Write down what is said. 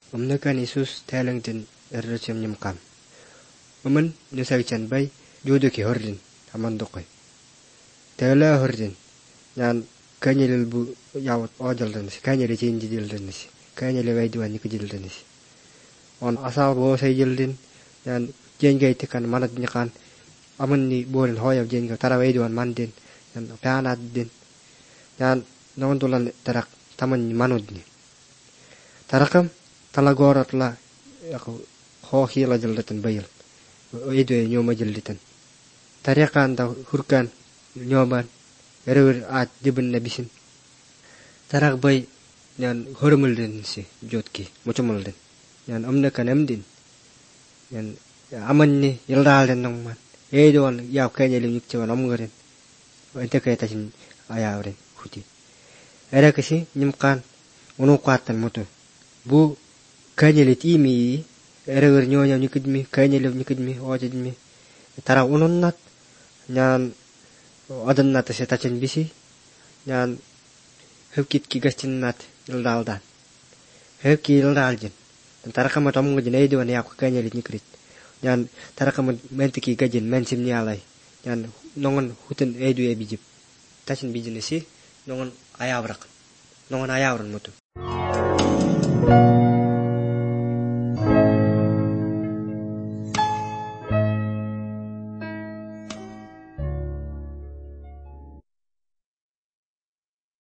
Omnakan Isus talangtin erracham nyamkam. Oman nusagchan bay juduki hordin tamandoqay. Tala hordin yan kanyalil bu yawat ojaldanis kanyali change dildanis kanyali wayduan nikjildanis. On asal bo sayjildin yan jengay tekan manad nikan aman ni borin hoyaw jengay tara wayduan mandin yan panad din yan nawantulan tarak taman manod ni. Tarakam talagorat la ako hohila jaldatan bayil. Idwe nyoma jalditan. Tariakan ta hurkan nyoban erwer at diben nabisin. Tarak bay yan hormul din si jotki mochomol din. Yan amna kan amdin. Yan aman ni yaldal din nong man. Edon yaw kanya lim yukchawan amgarin. Ente kaya tasin ayawrin huti. Era kasi nyimkan unukwatan moto. Bu kanya lit imi erwer nyonya nikidmi kanya lim nikidmi ojidmi. Tara unonnat nyan adan nat se tachin bisi nyan hukit ki gastin nat yaldaldan. Hukki yaldaljin. Tara kama tamu ngajin edon yaw kanya lit nikrit. Nyan tara kama mentiki gajin mensim ni alay. Nyan nongon hutan edu e bijib. Tachin bijin si nongon ayawrak. Nongon ayawran moto.